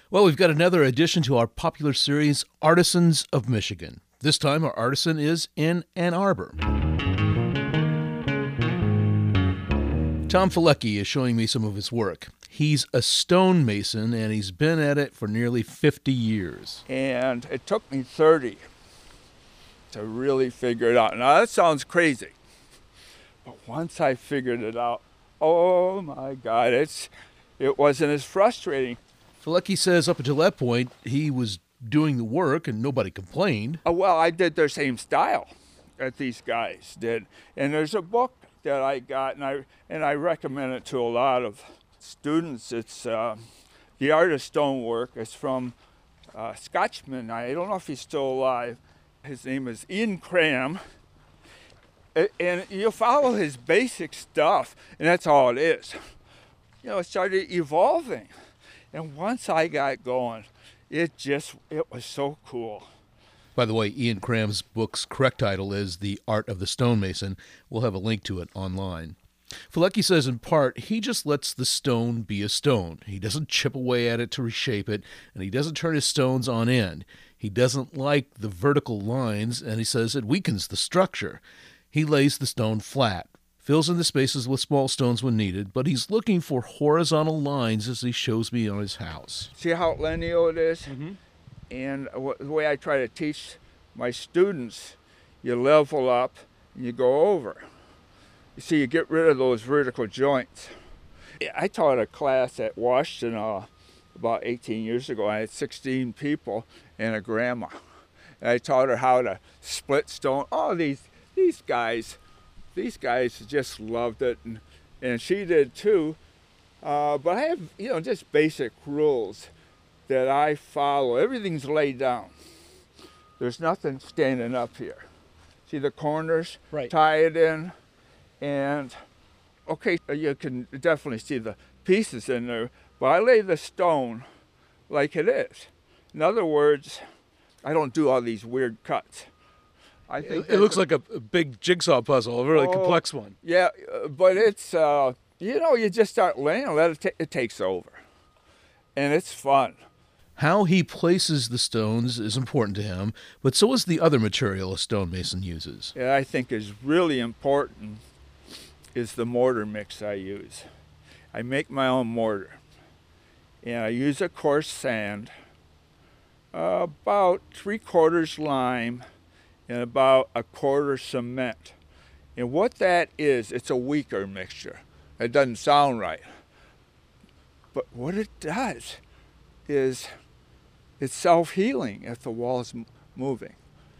Well, we've got another addition to our popular series, Artisans of Michigan. This time, our artisan is in Ann Arbor. Tom Felecki is showing me some of his work. He's a stonemason, and he's been at it for nearly 50 years. And it took me 30 to really figure it out. Now, that sounds crazy. But once I figured it out, oh my God, it wasn't as frustrating. Felecki says up until that point, he was doing the work and nobody complained. Well, I did their same style that these guys did. And there's a book that I got, and I recommend it to a lot of students. It's The Art of Stonework. It's from a Scotchman. I don't know if he's still alive. His name is Ian Cram. And you follow his basic stuff, and that's all it is. It started evolving. And once I got going, it was so cool. By the way, Ian Cram's book's correct title is The Art of the Stonemason. We'll have a link to it online. Felecki says in part, he just lets the stone be a stone. He doesn't chip away at it to reshape it, and he doesn't turn his stones on end. He doesn't like the vertical lines, and he says it weakens the structure. He lays the stone flat, fills in the spaces with small stones when needed, but he's looking for horizontal lines as he shows me on his house. See how linear it is? Mm-hmm. And the way I try to teach my students, you level up and you go over. You see, you get rid of those vertical joints. I taught a class at Washington about 18 years ago. I had 16 people and a grandma. And I taught her how to split stone. Oh, these guys just loved it, and she did too. But I have, just basic rules that I follow. Everything's laid down. There's nothing standing up here. See the corners? Right. Tie it in, and okay, you can definitely see the pieces in there, but I lay the stone like it is. In other words, I don't do all these weird cuts. I think it looks like a big jigsaw puzzle, a really complex one. Yeah, but it's, you just start laying, it takes over. And it's fun. How he places the stones is important to him, but so is the other material a stonemason uses. Yeah, I think is really important is the mortar mix I use. I make my own mortar. And I use a coarse sand, about 3/4 lime, and about 1/4 cement. And what that is, it's a weaker mixture. It doesn't sound right. But what it does is it's self-healing if the wall is moving.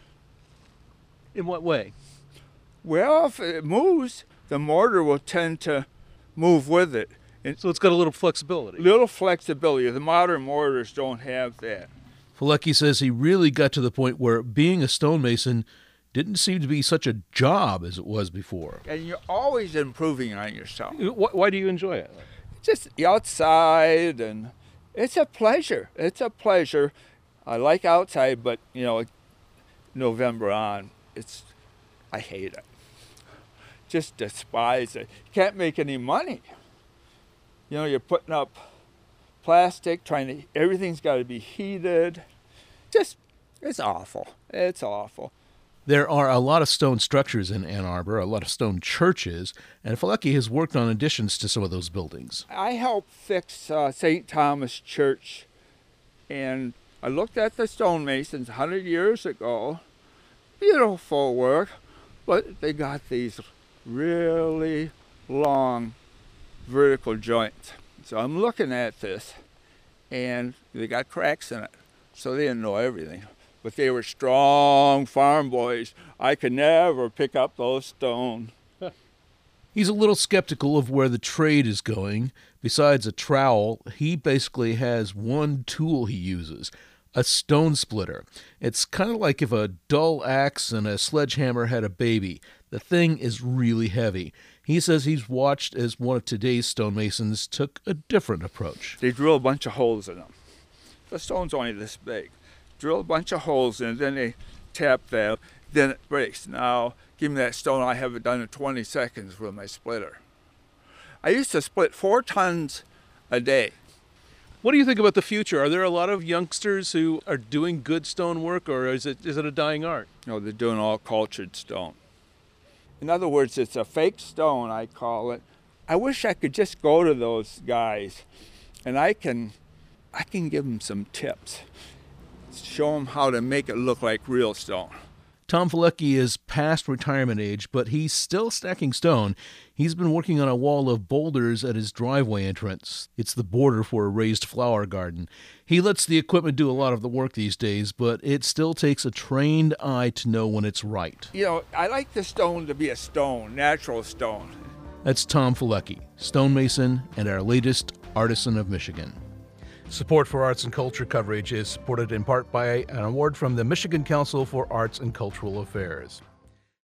In what way? Well, if it moves, the mortar will tend to move with it. And So it's got a little flexibility. little flexibility. The modern mortars don't have that. Felecki says he really got to the point where being a stonemason didn't seem to be such a job as it was before. And you're always improving on yourself. Why do you enjoy it? Just outside, and it's a pleasure. It's a pleasure. I like outside, but November on, I hate it. Just despise it. You can't make any money. You're putting up plastic, everything's got to be heated. It's awful. It's awful. There are a lot of stone structures in Ann Arbor, a lot of stone churches, and Felecki has worked on additions to some of those buildings. I helped fix St. Thomas Church, and I looked at the stonemasons 100 years ago. Beautiful work, but they got these really long vertical joints. So I'm looking at this, and they got cracks in it, so they didn't know everything. But they were strong farm boys. I could never pick up those stones. He's a little skeptical of where the trade is going. Besides a trowel, he basically has one tool he uses, a stone splitter. It's kind of like if a dull axe and a sledgehammer had a baby. The thing is really heavy. He says he's watched as one of today's stonemasons took a different approach. They drill a bunch of holes in them. The stone's only this big. Drill a bunch of holes in it, then they tap that, then it breaks. Now, give me that stone, I have it done in 20 seconds with my splitter. I used to split 4 tons a day. What do you think about the future? Are there a lot of youngsters who are doing good stonework, or is it a dying art? No, they're doing all cultured stone. In other words, it's a fake stone, I call it. I wish I could just go to those guys and I can give them some tips. Show them how to make it look like real stone. Tom Felecki is past retirement age, but he's still stacking stone. He's been working on a wall of boulders at his driveway entrance. It's the border for a raised flower garden. He lets the equipment do a lot of the work these days, but it still takes a trained eye to know when it's right. You know, I like the stone to be a stone, natural stone. That's Tom Felecki, stonemason and our latest Artisan of Michigan. Support for arts and culture coverage is supported in part by an award from the Michigan Council for Arts and Cultural Affairs.